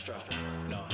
Astro, no.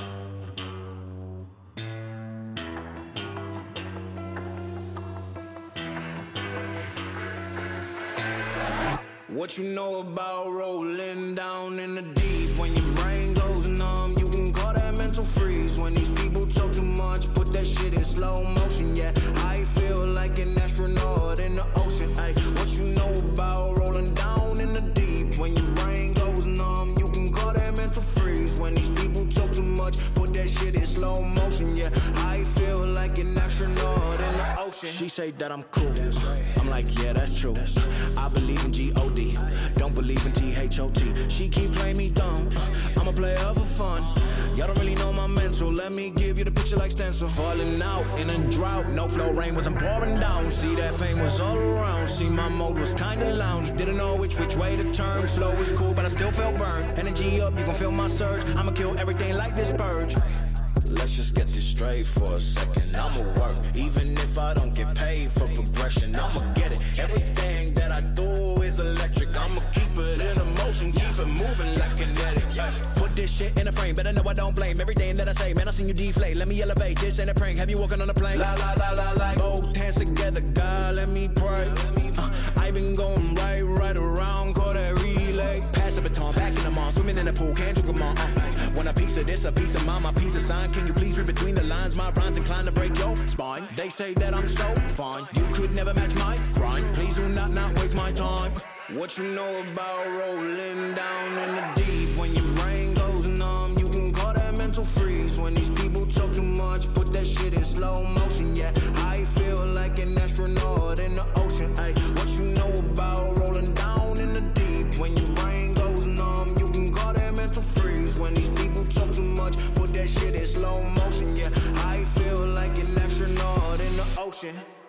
What you know about rolling down in the deep? When your brain goes numb, you can call that mental freeze. When these people talk too much, put that shit in slow motion. Yeah, I feel like an astronaut in the ocean. Ay, what you know about rolling down in the deep? When your brain goes numb, you can call that mental freeze. When these people talk too much, put that shit in slow motion. Yeah, I feel like an astronaut in the ocean. She say that I'm cool. I'm like, yeah, that's true. I believe in G-O-D, don't believe in T-H-O-T. She keep playing me dumb, I'm a player for fun. Y'all don't really know my mental, let me give you the picture like stencil. Falling out in a drought, no flow, rain wasn't pouring down. See, that pain was all around, see, my mode was kinda lounge. Didn't know which way to turn, flow was cool, but I still felt burned. Energy up, you gon' feel my surge, I'ma kill everything like this purge. Let's just get this straight for a second. I'ma work, even if I don't get paid for progression. I'ma get it. Everything that I do is electric. I'ma keep it in motion, keep it moving like kinetic. Put this shit in a frame, better know I don't blame everything that I say. Man, I seen you deflate. Let me elevate. This ain't a prank. Have you walking on a plane? La la la la la. Both hands together, God, let me pray. I been going right around, call that relay. Pass the baton, back in the mall, swimming in the pool, can't drink them all. Want a piece of this, a piece of mine, my piece of sign. Can you please read between the lines? My rhymes inclined to break your spine. They say that I'm so fine, you could never match my grind. Please do not waste my time. What you know about rolling down in the deep? When your brain goes numb, you can call that mental freeze. When these people talk too much, put that shit in slow motion. Yeah, I feel like an astronaut in the ocean. Ay, what you know about rolling down in the deep? When your brain goes numb, you can call that mental freeze. When these people talk too much, put that shit in slow motion. Yeah, I feel like an astronaut in the ocean.